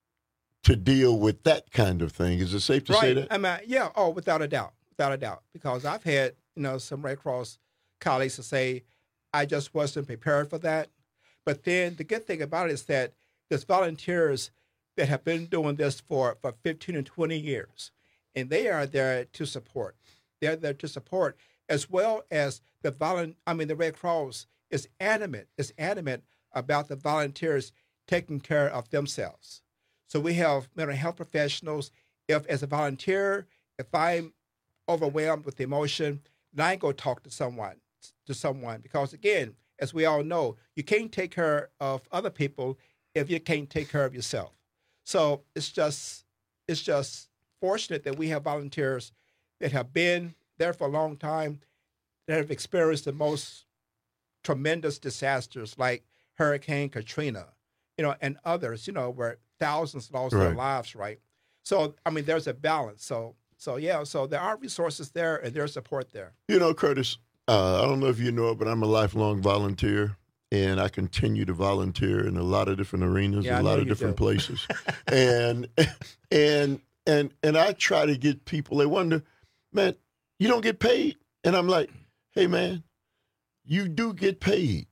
to deal with that kind of thing. Is it safe to right. say that? I mean, yeah, oh, without a doubt, without a doubt, because I've had, you know, some Red Cross colleagues to say, I just wasn't prepared for that. But then the good thing about it is that there's volunteers that have been doing this for, for fifteen and twenty years, and they are there to support. They're there to support, as well as the volun- I mean, the Red Cross is adamant, is adamant about the volunteers taking care of themselves. So we have mental health professionals. If, as a volunteer, if I'm overwhelmed with emotion, then I go talk to someone, to someone, because again, as we all know, you can't take care of other people if you can't take care of yourself. So it's just, it's just fortunate that we have volunteers that have been there for a long time, that have experienced the most tremendous disasters like Hurricane Katrina, you know, and others, you know, where thousands lost Right. their lives, right? So, I mean, there's a balance. So, so yeah, so there are resources there and there's support there. You know, Curtis, uh, I don't know if you know it, but I'm a lifelong volunteer, and I continue to volunteer in a lot of different arenas, Yeah, I a lot know of you different do. places, and and and and I try to get people. They wonder, man, you don't get paid, and I'm like, hey, man, you do get paid.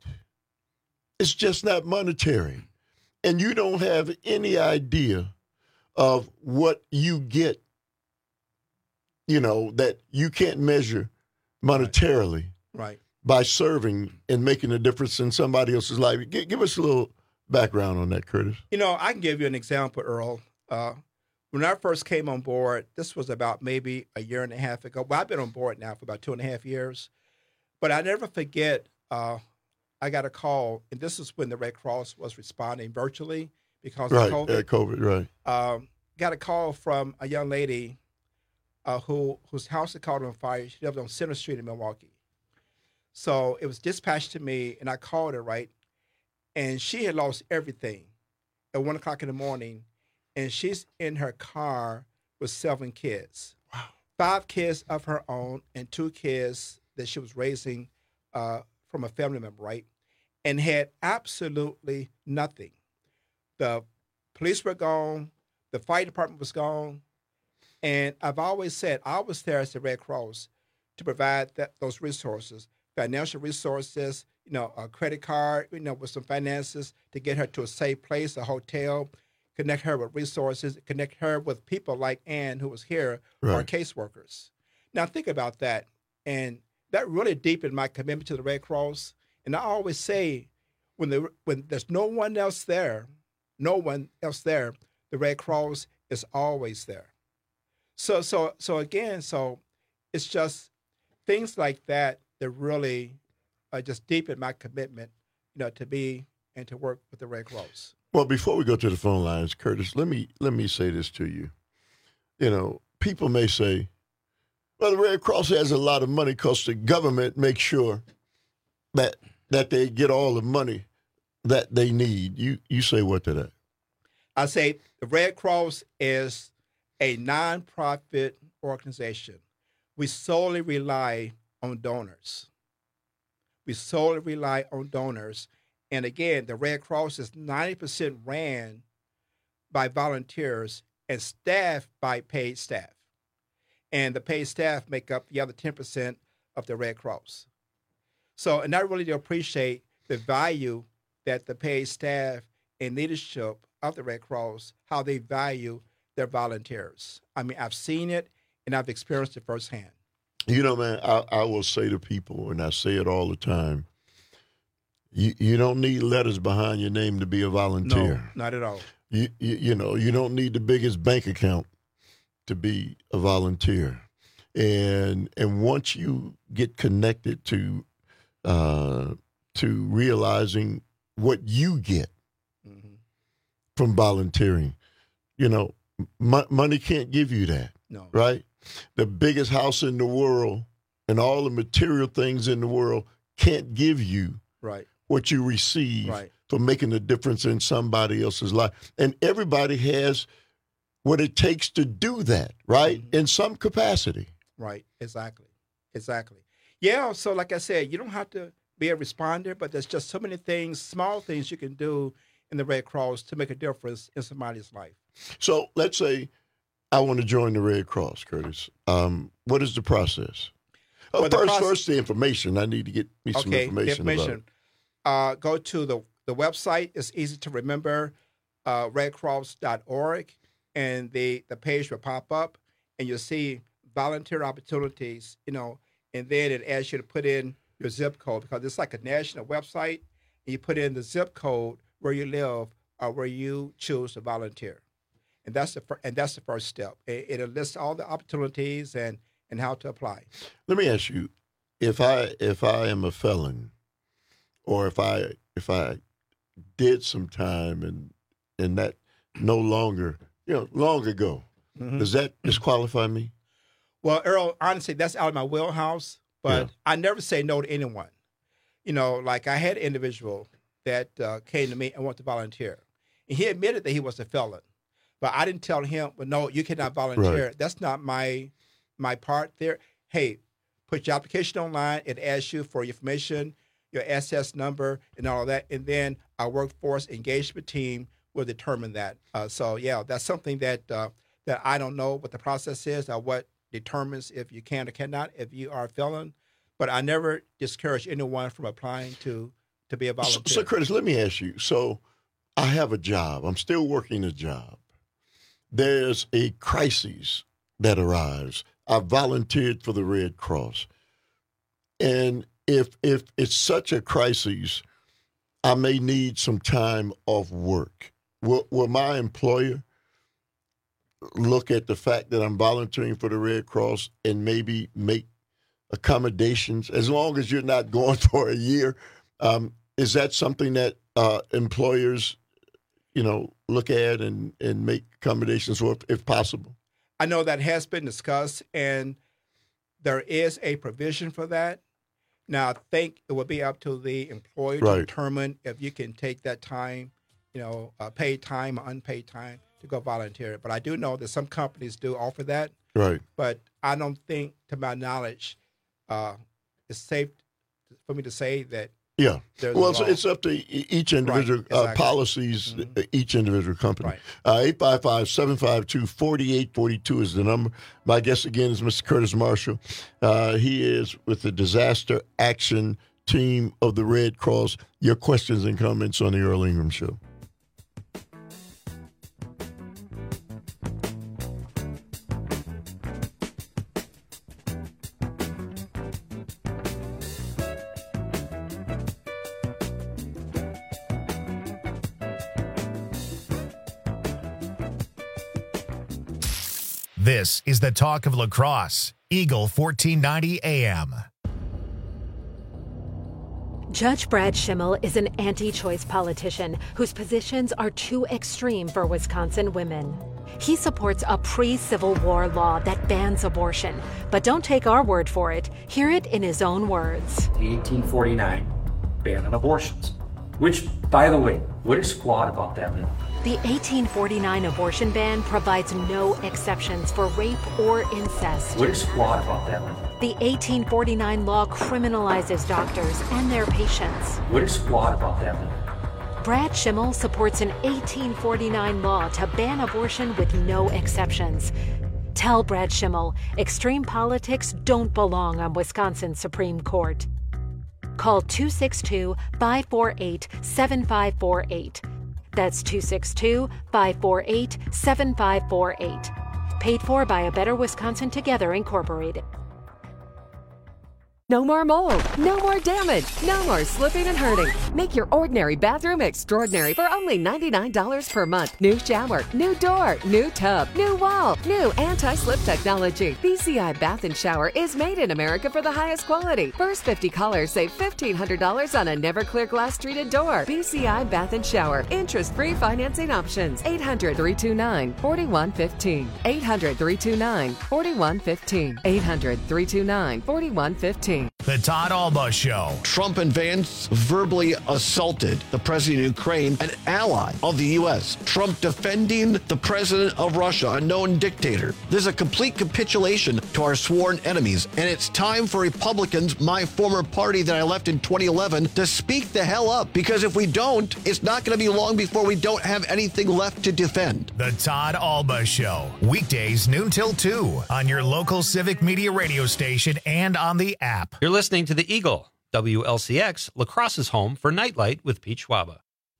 It's just not monetary, and you don't have any idea of what you get. You know that you can't measure monetarily. Right. By serving and making a difference in somebody else's life. Give, give us a little background on that, Curtis. You know, I can give you an example, Earl. Uh, when I first came on board, this was about maybe a year and a half ago. Well, I've been on board now for about two and a half years. But I never forget, uh, I got a call, and this is when the Red Cross was responding virtually because Right, of COVID. uh, COVID, right. Um, got a call from a young lady uh, who whose house had caught on fire. She lived on Center Street in Milwaukee. So it was dispatched to me, and I called her, right? And she had lost everything at one o'clock in the morning, and she's in her car with seven kids. Wow. Five kids of her own and two kids that she was raising uh, from a family member, right? And had absolutely nothing. The police were gone. The fire department was gone. And I've always said, I was there as the Red Cross to provide that, those resources. Financial resources, you know, a credit card, you know, with some finances to get her to a safe place, a hotel, connect her with resources, connect her with people like Ann, who was here, Right. our caseworkers. Now, think about that. And that really deepened my commitment to the Red Cross. And I always say, when, the, when there's no one else there, no one else there, the Red Cross is always there. So, so, so again, so it's just things like that that really uh, just deepened my commitment, you know, to be and to work with the Red Cross. Well, before we go to the phone lines, Curtis, let me let me say this to you. You know, people may say, well, the Red Cross has a lot of money because the government makes sure that that they get all the money that they need. You you say what to that? I say the Red Cross is a nonprofit organization. We solely rely on donors. We solely rely on donors. And again, the Red Cross is ninety percent ran by volunteers and staffed by paid staff. And the paid staff make up the other ten percent of the Red Cross. So, and I really do appreciate the value that the paid staff and leadership of the Red Cross, how they value their volunteers. I mean, I've seen it and I've experienced it firsthand. You know, man, I, I will say to people, and I say it all the time, you, you don't need letters behind your name to be a volunteer. No, not at all. You, you you know, you don't need the biggest bank account to be a volunteer. And and once you get connected to uh, to realizing what you get mm-hmm. from volunteering, you know, m- money can't give you that. No. Right? The biggest house in the world and all the material things in the world can't give you right. what you receive right. for making a difference in somebody else's life. And everybody has what it takes to do that, right? Mm-hmm. In some capacity. Right, exactly, exactly. Yeah, so like I said, you don't have to be a responder, but there's just so many things, small things you can do in the Red Cross to make a difference in somebody's life. So let's say I want to join the Red Cross, Curtis. Um, what is the process? Oh, well, first, the process, first the information. I need to get me some okay, information, information about it. Uh, go to the, the website. It's easy to remember, uh, red cross dot org, and the, the page will pop up, and you'll see volunteer opportunities, you know, and then it asks you to put in your zip code because it's like a national website, and you put in the zip code where you live or where you choose to volunteer. And that's the and that's the first step. It, it'll list all the opportunities and, and how to apply. Let me ask you, if I if I am a felon, or if I if I did some time and and that no longer, you know, long ago, mm-hmm. does that disqualify me? Well, Earl, honestly, that's out of my wheelhouse, but yeah. I never say no to anyone. You know, like I had an individual that uh, came to me and wanted to volunteer. And he admitted that he was a felon. But I didn't tell him, well, no, you cannot volunteer. Right. That's not my my part there. Hey, put your application online. It asks you for your information, your S S number, and all of that. And then our workforce engagement team will determine that. Uh, so, yeah, that's something that uh, that I don't know what the process is or what determines if you can or cannot, if you are a felon. But I never discourage anyone from applying to, to be a volunteer. So, so, Curtis, let me ask you. So I have a job. I'm still working a job. There's a crisis that arrives. I volunteered for the Red Cross. And if if it's such a crisis, I may need some time off work. Will, will my employer look at the fact that I'm volunteering for the Red Cross and maybe make accommodations, as long as you're not going for a year? Um, is that something that uh, employers, you know, look at and, and make accommodations for, if, if possible? I know that has been discussed, and there is a provision for that. Now, I think it will be up to the employer right. to determine if you can take that time, you know, uh, paid time or unpaid time to go volunteer. But I do know that some companies do offer that. Right. But I don't think, to my knowledge, uh, it's safe for me to say that. Yeah. Well, it's, it's up to each individual right, exactly. uh, policies, mm-hmm. each individual company. Right. Uh, eight five five, seven five two, four eight four two is the number. My guest again is Mister Curtis Marshall. Uh, he is with the Disaster Action Team of the Red Cross. Your questions and comments on the Earl Ingram Show. This is the talk of La Crosse, Eagle fourteen ninety A M. Judge Brad Schimmel is an anti-choice politician whose positions are too extreme for Wisconsin women. He supports a pre-Civil War law that bans abortion, but don't take our word for it. Hear it in his own words. The eighteen forty-nine ban on abortions, which, by the way, what is flawed about that? The eighteen forty-nine abortion ban provides no exceptions for rape or incest. What is flawed about that? The eighteen forty-nine law criminalizes doctors and their patients. What is flawed about that? Brad Schimmel supports an eighteen forty-nine law to ban abortion with no exceptions. Tell Brad Schimmel extreme politics don't belong on Wisconsin's Supreme Court. Call two six two, five four eight, seven five four eight. That's two six two, five four eight, seven five four eight. Paid for by A Better Wisconsin Together, Incorporated. No more mold, no more damage, no more slipping and hurting. Make your ordinary bathroom extraordinary for only ninety-nine dollars per month. New shower, new door, new tub, new wall, new anti-slip technology. B C I Bath and Shower is made in America for the highest quality. First fifty callers save fifteen hundred dollars on a Never-Clear glass treated door. B C I Bath and Shower. Interest-free financing options. eight hundred, three two nine, four one one five. eight hundred, three two nine, four one one five. eight hundred, three two nine, four one one five. The Todd Alba Show. Trump and Vance verbally assaulted the president of Ukraine, an ally of the U S. Trump defending the president of Russia, a known dictator. This is a complete capitulation to our sworn enemies. And it's time for Republicans, my former party that I left in twenty eleven, to speak the hell up. Because if we don't, it's not going to be long before we don't have anything left to defend. The Todd Alba Show. Weekdays noon till two on your local Civic Media radio station and on the app. You're listening to The Eagle, W L C X, La Crosse's home for Nightlight with Pete Schwaba.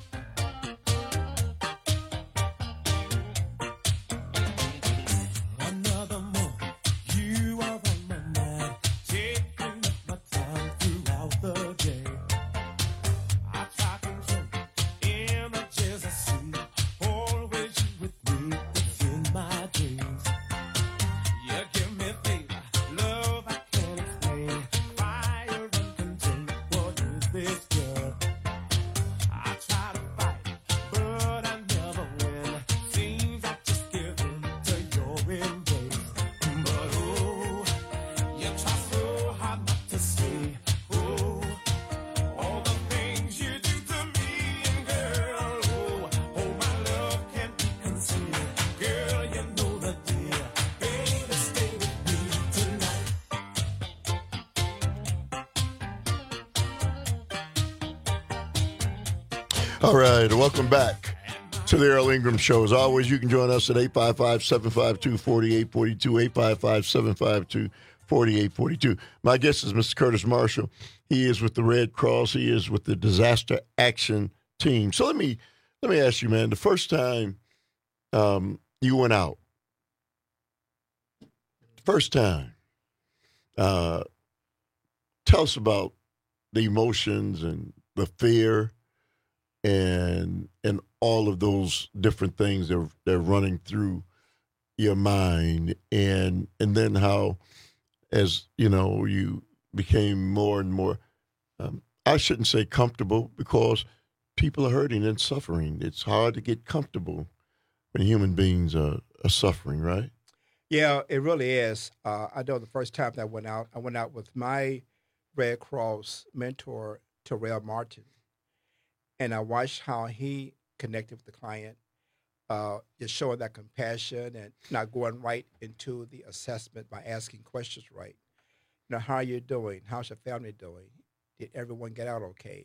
All right, welcome back to the Earl Ingram Show. As always, you can join us at eight five five, seven five two, four eight four two, eight five five, seven five two, four eight four two. My guest is Mister Curtis Marshall. He is with the Red Cross. He is with the Disaster Action Team. So let me let me ask you, man, the first time um, you went out, first time, uh, tell us about the emotions and the fear and and all of those different things that are, that are running through your mind, and and then how, as you know, you became more and more, um, I shouldn't say comfortable, because people are hurting and suffering. It's hard to get comfortable when human beings are, are suffering, right? Yeah, it really is. Uh, I know the first time that I went out, I went out with my Red Cross mentor, Terrell Martin. And I watched how he connected with the client, uh, just showing that compassion and not going right into the assessment by asking questions right. You know, how are you doing? How's your family doing? Did everyone get out okay?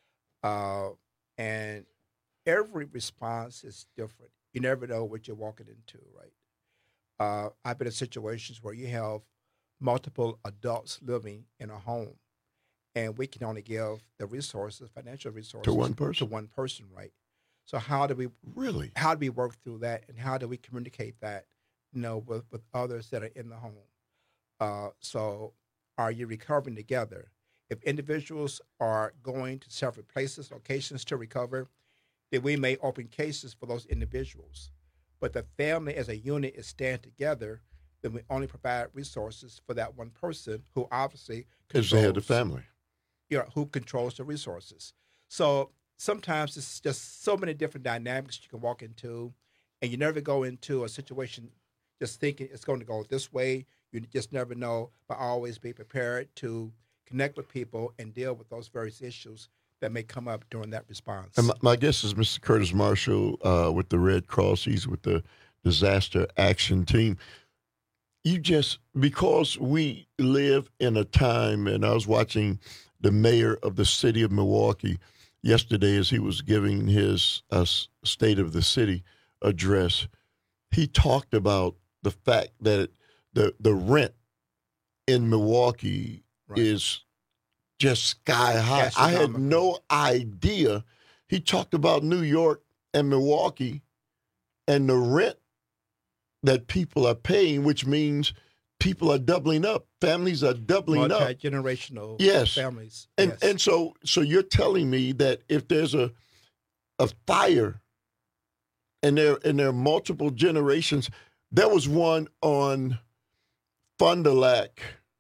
Uh, and every response is different. You never know what you're walking into, right? Uh, I've been in situations where you have multiple adults living in a home, and we can only give the resources, financial resources, to one person. To one person, right? So how do we really? How do we work through that, and how do we communicate that, you know, with, with others that are in the home? Uh, so, are you recovering together? If individuals are going to several places, locations to recover, then we may open cases for those individuals. But the family as a unit is stand together, then we only provide resources for that one person who obviously Because they had the family. You know, who controls the resources. So sometimes it's just so many different dynamics you can walk into, and you never go into a situation just thinking it's going to go this way. You just never know, but always be prepared to connect with people and deal with those various issues that may come up during that response. And my, my guest is Mister Curtis Marshall uh, with the Red Cross. He's with the Disaster Action Team. You just, because we live in a time, and I was watching the mayor of the city of Milwaukee yesterday as he was giving his uh, State of the City address. He talked about the fact that the the rent in Milwaukee Right. is just sky high. I had no idea. He talked about New York and Milwaukee and the rent that people are paying, which means people are doubling up. Families are doubling up. Multi-generational Yes. families. And yes. and so so you're telling me that if there's a a fire and there and there are multiple generations, there was one on Fond du Lac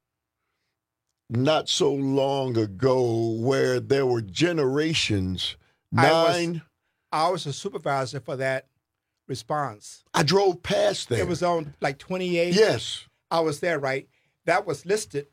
not so long ago where there were generations. I Nine. was, I was a supervisor for that response. I drove past there. It was on like twenty-eight. Yes. I was there, right? That was listed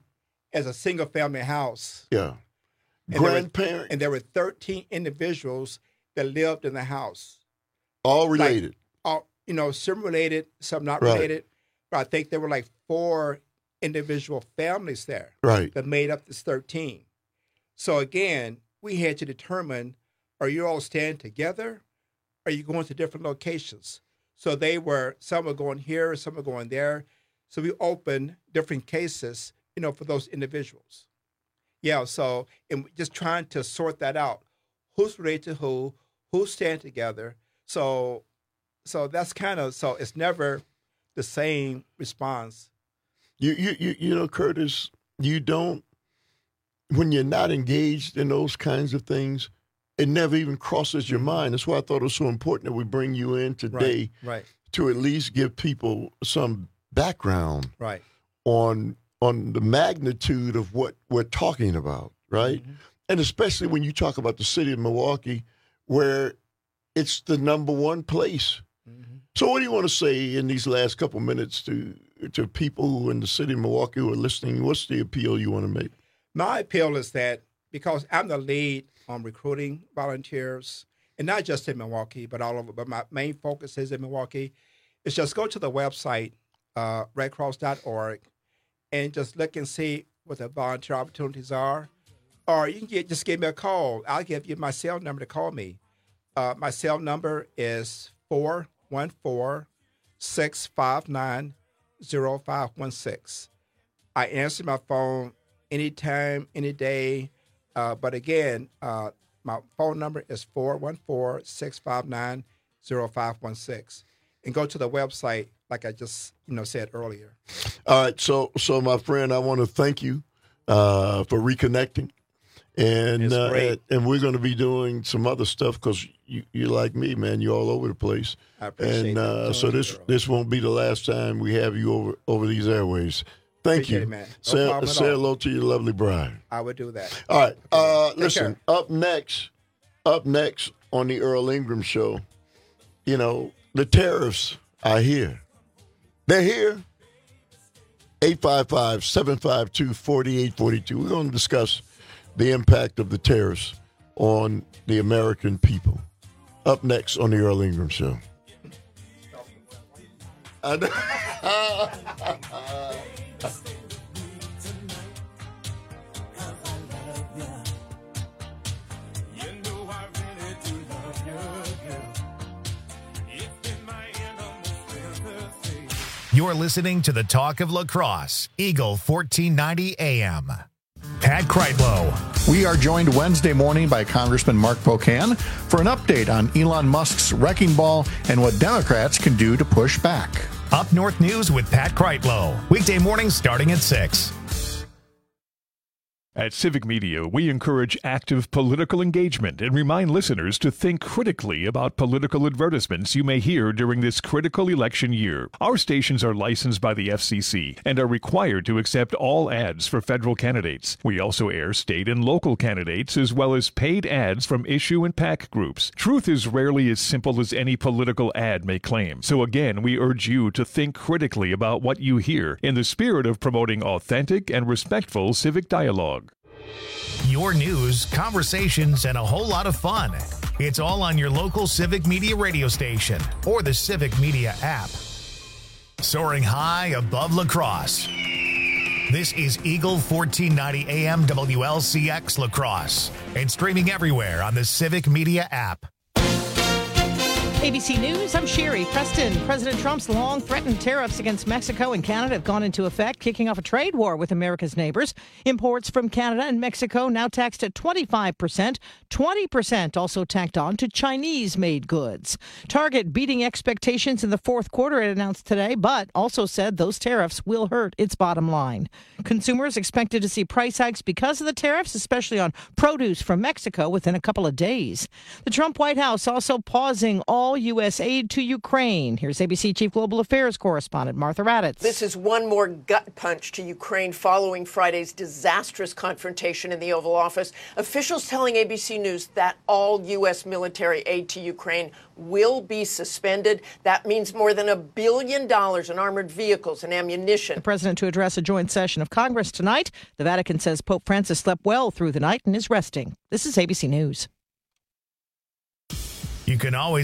as a single family house. Yeah. And there were- Grandparent. and there were thirteen individuals that lived in the house. All Like, related. all, you know, some related, some not Right. related. But I think there were like four individual families there Right. that made up this thirteen. So again, we had to determine, are you all staying together? Are you going to different locations? So they were, some are going here, some are going there. So we opened different cases, you know, for those individuals. Yeah, so and just trying to sort that out. Who's related to who? Who's staying together? So, so that's kind of, so it's never the same response. You, you, you, you know, Curtis, you don't, when you're not engaged in those kinds of things, it never even crosses your mind. That's why I thought it was so important that we bring you in today Right, right. to at least give people some background Right. on on the magnitude of what we're talking about, right? Mm-hmm. And especially when you talk about the city of Milwaukee, where it's the number one place. Mm-hmm. So what do you want to say in these last couple minutes to to people who in the city of Milwaukee who are listening? What's the appeal you want to make? My appeal is that because I'm the lead on recruiting volunteers, and not just in Milwaukee, but all over, but my main focus is in Milwaukee, is just go to the website, uh, red cross dot org, and just look and see what the volunteer opportunities are. Or you can get, just give me a call. I'll give you my cell number to call me. Uh, my cell number is four one four, six five nine, zero five one six. I answer my phone anytime, any day. Uh, but again, uh, my phone number is four one four, six five nine, zero five one six. And go to the website, like I just you know said earlier. All right, so so my friend, I want to thank you uh, for reconnecting, and It's uh, great. and, and we're going to be doing some other stuff because you you're like me, man. You're all over the place, I appreciate and that. uh, so this this won't be the last time we have you over over these airways. Thank Appreciate you. it, man. No say problem at say all. hello to your lovely bride. I would do that. All right. Uh, Take listen, care. up next, up next on the Earl Ingram Show, you know, the tariffs are here. They're here. eight five five, seven five two, four eight four two. We're going to discuss the impact of the tariffs on the American people. Up next on the Earl Ingram Show. I know. You're listening to the Talk of Lacrosse, Eagle fourteen ninety A M. Pat Kreitlow. We are joined Wednesday morning by Congressman Mark Pocan for an update on Elon Musk's wrecking ball and what Democrats can do to push back. Up North News with Pat Kreitlow. Weekday mornings starting at six. At Civic Media, we encourage active political engagement and remind listeners to think critically about political advertisements you may hear during this critical election year. Our stations are licensed by the F C C and are required to accept all ads for federal candidates. We also air state and local candidates as well as paid ads from issue and PAC groups. Truth is rarely as simple as any political ad may claim. So again, we urge you to think critically about what you hear in the spirit of promoting authentic and respectful civic dialogue. Your news, conversations, and a whole lot of fun. It's all on your local Civic Media radio station or the Civic Media app. Soaring high above Lacrosse. This is Eagle fourteen ninety A M W L C X Lacrosse and streaming everywhere on the Civic Media app. A B C News, I'm Sherry Preston. President Trump's long-threatened tariffs against Mexico and Canada have gone into effect, kicking off a trade war with America's neighbors. Imports from Canada and Mexico now taxed at twenty-five percent, twenty percent also tacked on to Chinese-made goods. Target beating expectations in the fourth quarter, it announced today, but also said those tariffs will hurt its bottom line. Consumers expected to see price hikes because of the tariffs, especially on produce from Mexico, within a couple of days. The Trump White House also pausing all U S aid to Ukraine. Here's A B C Chief Global Affairs correspondent Martha Raddatz. This is one more gut punch to Ukraine following Friday's disastrous confrontation in the Oval Office. Officials telling A B C News that all U S military aid to Ukraine will be suspended. That means more than a billion dollars in armored vehicles and ammunition. The president to address a joint session of Congress tonight. The Vatican says Pope Francis slept well through the night and is resting. This is A B C News. You can always